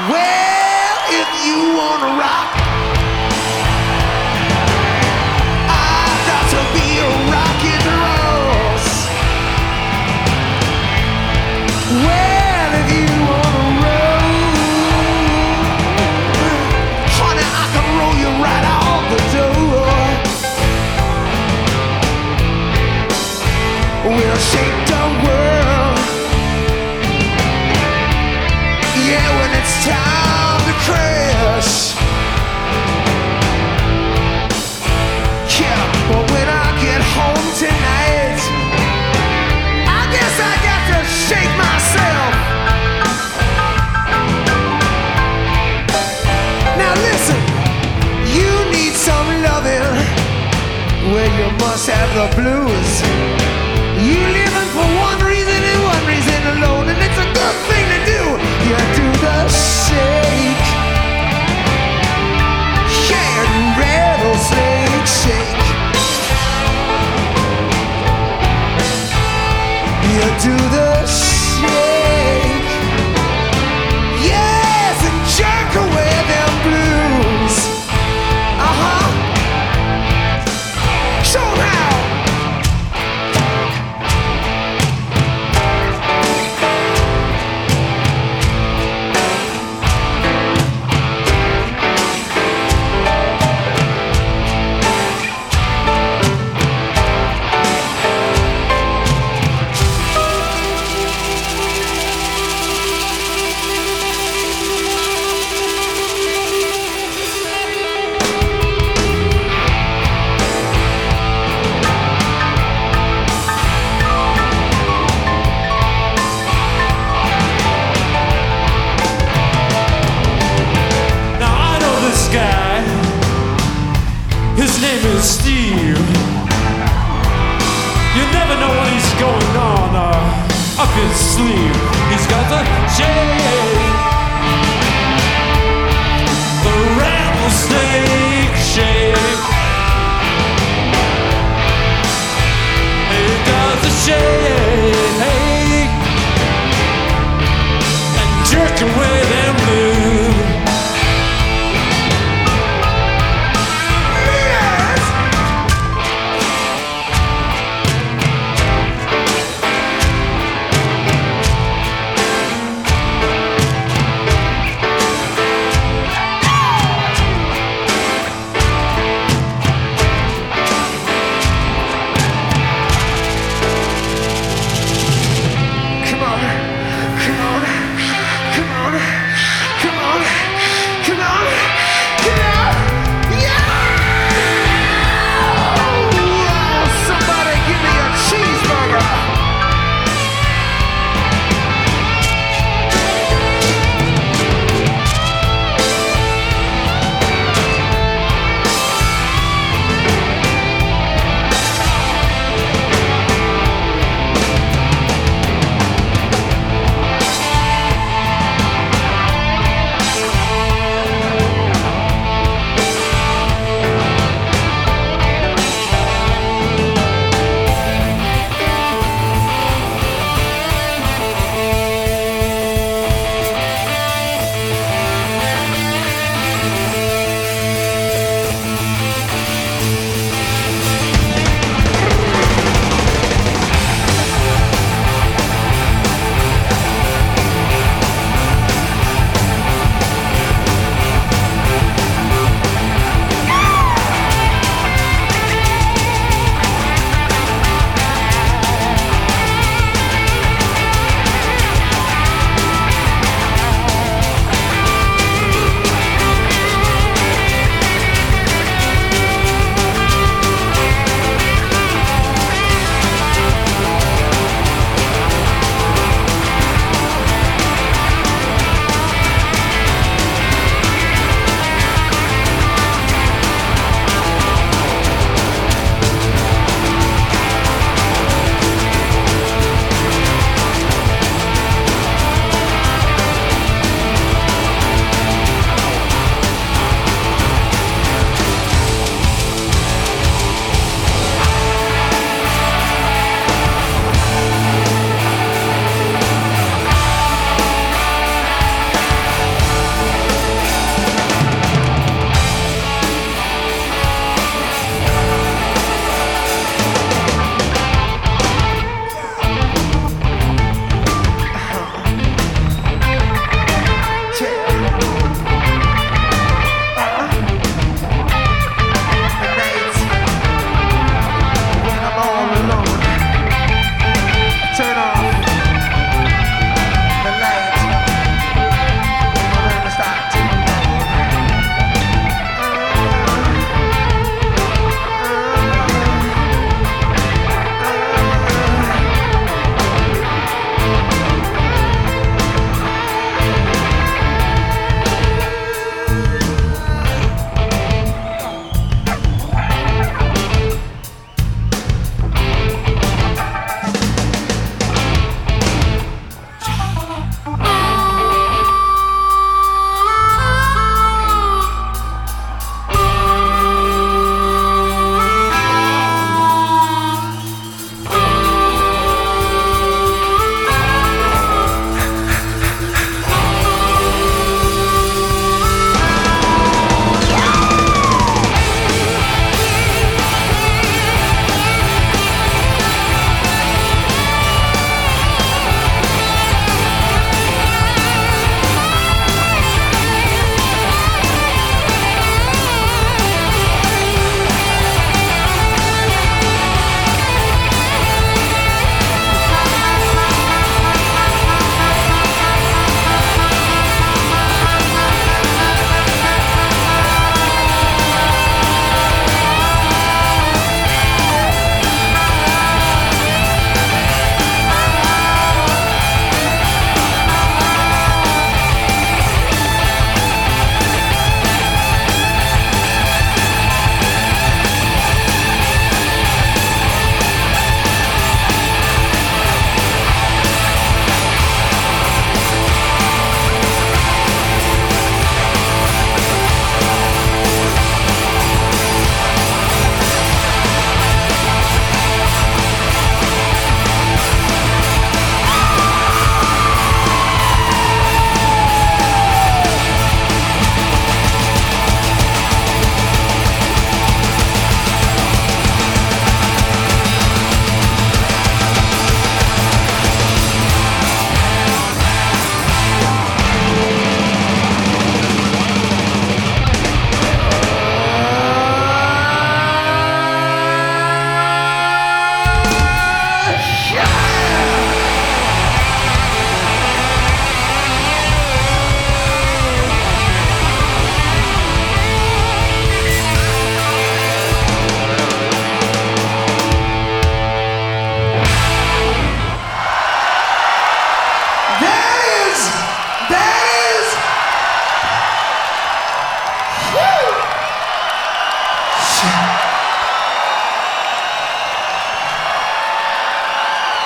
Well, if you wanna rock, I've got to be a rock and roll. Well, if you wanna roll, honey, I can roll you right out the door. We'll shake the world. Yeah, when it's time to crash. Yeah, but when I get home tonight, I guess I got to shake myself. Now listen, you need some loving. Well, you must have the blues. You living for one reason and one reason alone, and it's a good thing to do. You do the shake, yeah, rattlesnake shake. You do the shake, yes, and jerk away them blues. Show 'em how. His name is Steve. You never know what he's going on up his sleeve. He's got the shade.